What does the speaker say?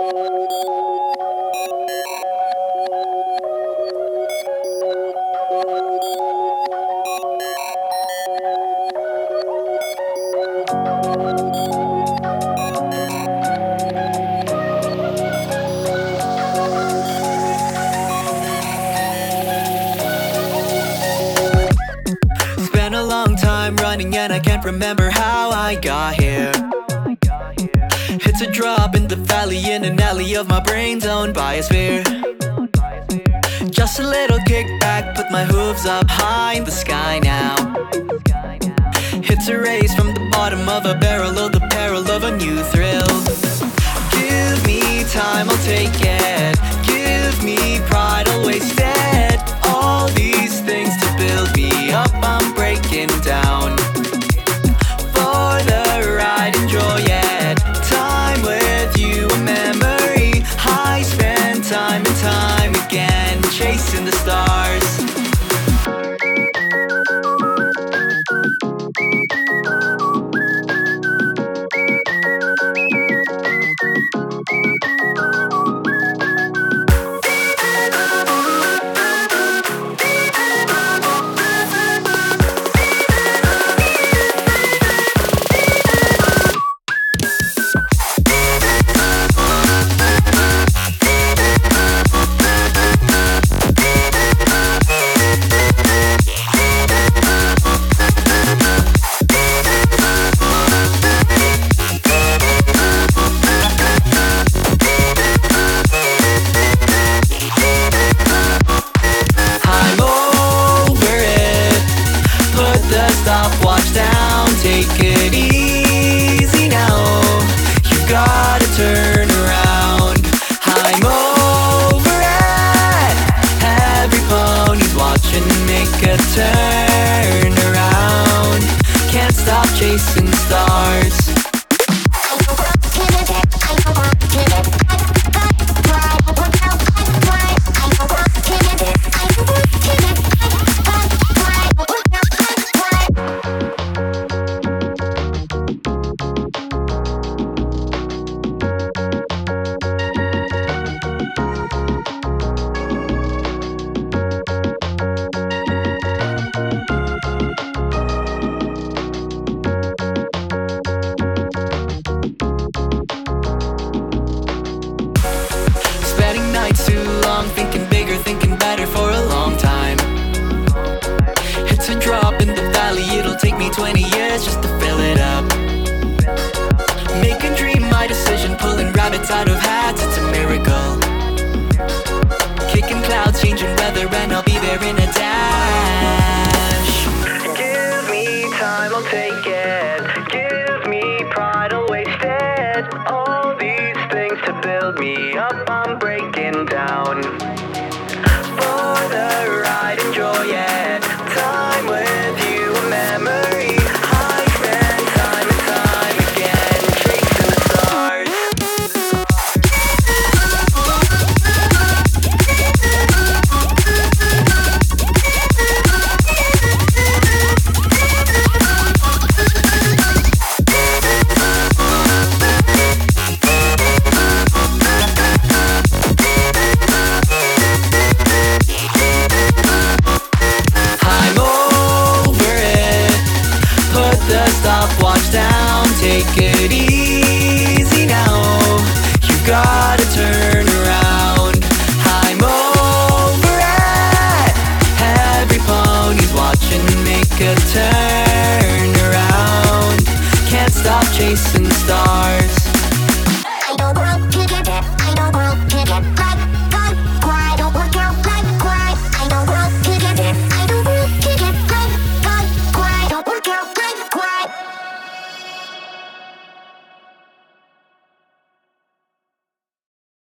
Spent a long time running and I can't remember how I got here. It's a drop in the valley in an alley of my brain's own biosphere. Just a little kickback, put my hooves up high in the sky now. It's a race from the bottom of a barrel of the peril of a new thrill. Give me time, I'll take it. Give me pride, I'll waste it. All these things to build me up, I'm breaking down. For the ride, enjoy it. Time with you, a memory. I spend time and time again chasing the stars. Stopwatch down, take it easy now. You've gotta turn around. I'm over it. Every pony's watching, make a turn around. Can't stop chasing stars. Too long, thinking bigger, thinking better for a long time. It's a drop in the valley, it'll take me 20 years just to fill it up. Make and dream my decision, pulling rabbits out of hats, it's a miracle. Kicking clouds, changing weather, and I'll be there in a dash. Give me time, I'll take it. Give me pride, I'll waste it. All these things to build me up, I'm breaking down.